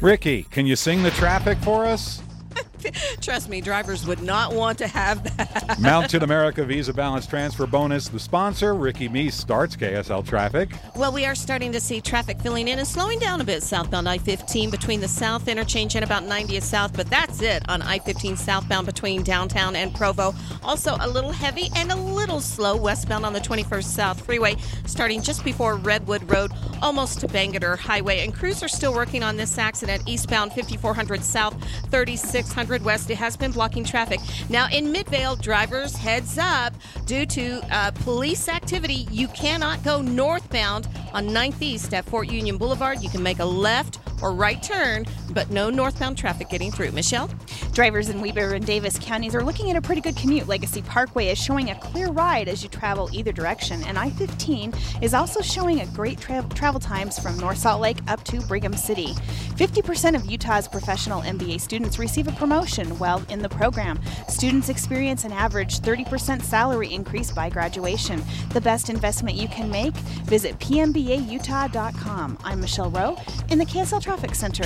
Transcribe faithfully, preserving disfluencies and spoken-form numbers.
Ricky, can you sing the traffic for us? Trust me, drivers would not want to have that. Mountain America Visa Balance Transfer Bonus, the sponsor. Ricky Meese starts K S L traffic. Well, we are starting to see traffic filling in and slowing down a bit southbound I fifteen between the South Interchange and about ninetieth South, but that's it on I fifteen southbound between downtown and Provo. Also a little heavy and a little slow westbound on the twenty-first South Freeway, starting just before Redwood Road, almost to Bangerter Highway. And crews are still working on this accident eastbound fifty-four hundred South, thirty-six hundred West. It has been blocking traffic. Now in Midvale, drivers, heads up. Due to uh, police activity, you cannot go northbound on ninth East at Fort Union Boulevard. You can make a left or right turn, but no northbound traffic getting through. Michelle? Drivers in Weber and Davis counties are looking at a pretty good commute. Legacy Parkway is showing a clear ride as you travel either direction, and I fifteen is also showing a great tra- travel times from North Salt Lake up to Brigham City. fifty percent of Utah's professional M B A students receive a promotion while in the program. Students experience an average thirty percent salary increase by graduation. The best investment you can make? Visit P M B A Utah dot com. I'm Michelle Rowe in the K S L Traffic Center.